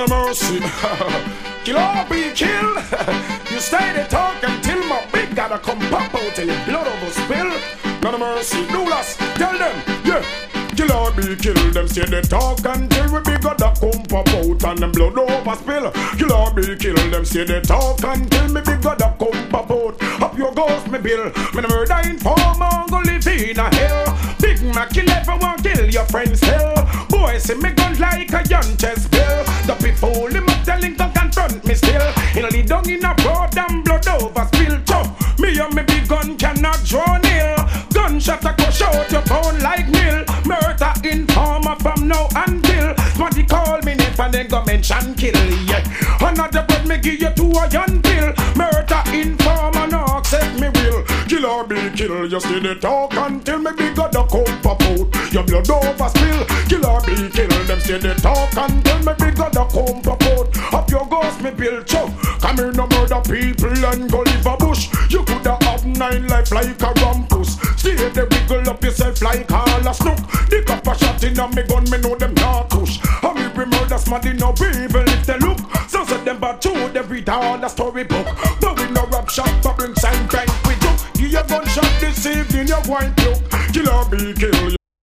None of mercy. Kill or be killed. You stay there talk until my big gotta come pop out till your blood over spill. None of mercy. Doulas, tell them, yeah. Kill or be killed. Them say they talk until we big gotta come pop out and them blood over spill. Kill or be killed. Them say they talk until me big gotta come pop out. Up your ghost, me bill. Me no murder informer, go live in a hell. Big Mac, kill everyone, kill your friends hell. Boy, see me gun like a young chest bill. The people, him up telling to confront me still. He'll lead down in a road and blood over spill. Cho, me and me big gun cannot draw nil. Gunshot a go shout your bone like nil. Murder informer from now until somebody call me name and then go mention kill. Yeah, another word me give you to a young pill. Murder informer no accept me will. Kill or be killed, you see the talk until me big got the come pop out. Your blood over spill. Kill or be killed, them say the talk until me big got the come pop out. Up your ghost me build chow. Come here no murder people and go live a bush. You coulda have 9 life like a rumpus. Stay there wiggle up yourself like all a snook. The cop a shot in a me gun, me know them not push. How me be murder smarty no people if they look. Some say them bad too, they read all the storybook. But we no rap shop, but bring sign bank with you. Give your gunshot this evening, your wine look. Kill or be killed.